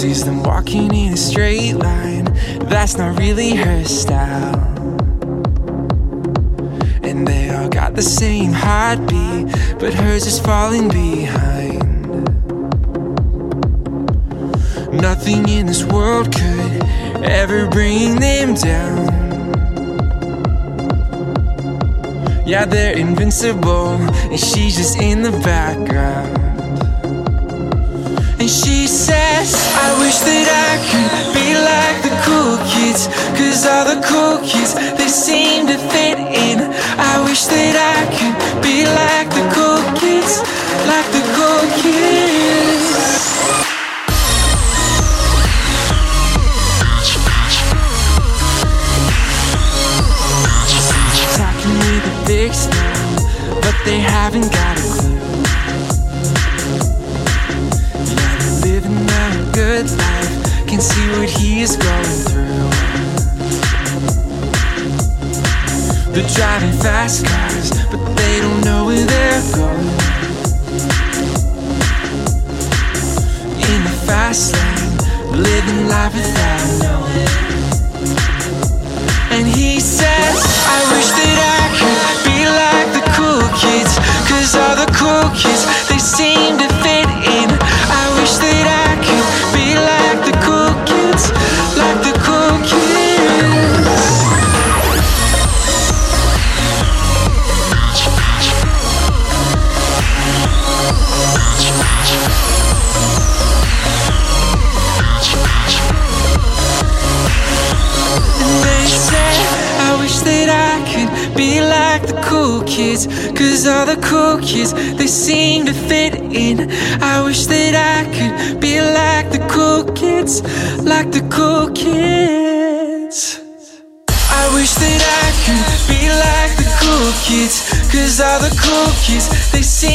sees them walking in a straight line. That's not really her style. And they all got the same heartbeat, but hers is falling behind. Nothing in this world could ever bring them down. Yeah, they're invincible, and she's just in the background. And she says, I wish that I could be like the cool kids, 'cause all the cool kids, they seem to fit in. I wish that I could be like the cool kids, like the cool kids. Talking with a big smile, but they haven't got a clue. Yeah, they're living a good life, can see what he is going through. They're driving fast cars, but they don't know where they're going. In the fast lane, living life without knowing. And he says, I wish that I could be like the cool kids, 'cause all the cool kids, they seem to fit in. I wish that I could be like the cool kids, like the cool kids. And they say, I wish that I could be like the cool kids, 'cause all the cool kids, they seem to fit in. I wish that I could be like the cool kids, like the cool kids. I wish that I could be like the cool kids, 'cause all the cool kids, they seem